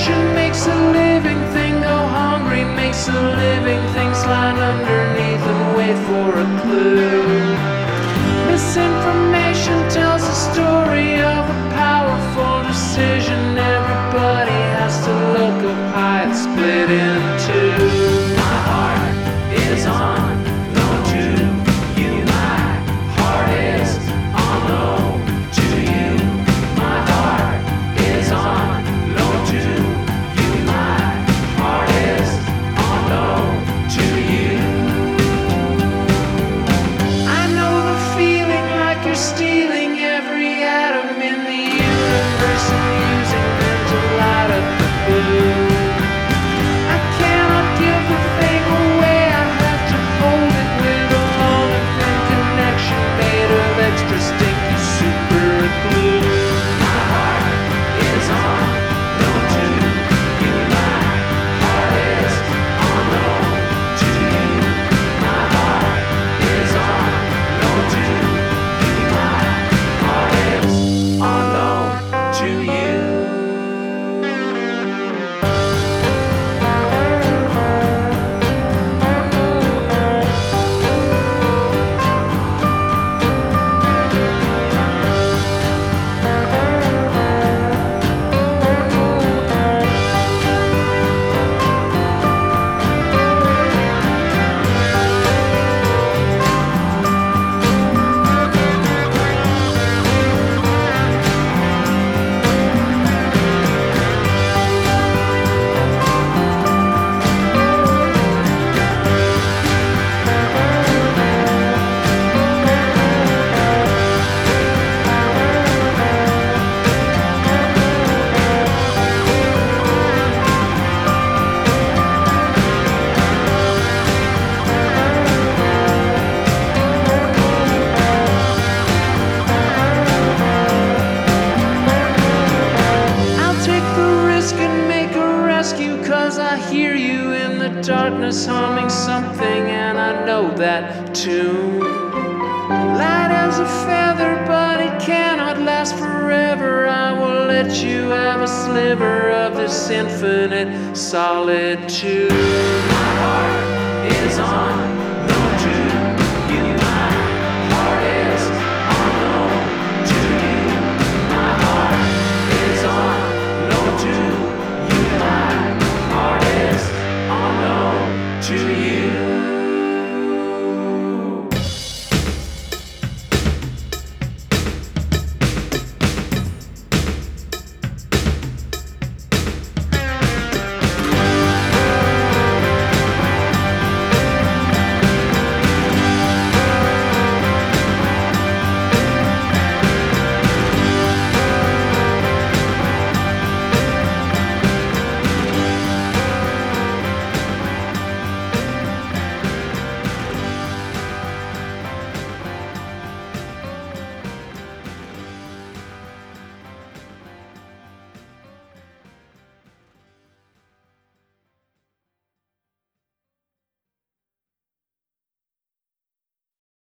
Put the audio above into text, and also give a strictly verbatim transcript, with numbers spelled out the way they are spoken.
Misinformation makes a living thing go hungry, makes a living thing slide underneath and wait for a clue. Misinformation tells the story of a powerful decision. Everybody has to look up high and split in two. My heart is on loan to you. My heart is on loan to you. My heart is on loan to you. My heart is on loan to you. I know the feeling like you're stealing every atom in the universe and using them to light up the blue. I cannot give the thing away, I have to hold it with a long and thin connection made of extra stinky super glue. My heart is on loan to you. My heart is on loan to you. My heart is on loan to you. My heart is on loan to you. Cause I hear you in the darkness humming something, and I know that tune. Light as a feather, but it cannot last forever. I will let you have a sliver of this infinite solitude. My heart is on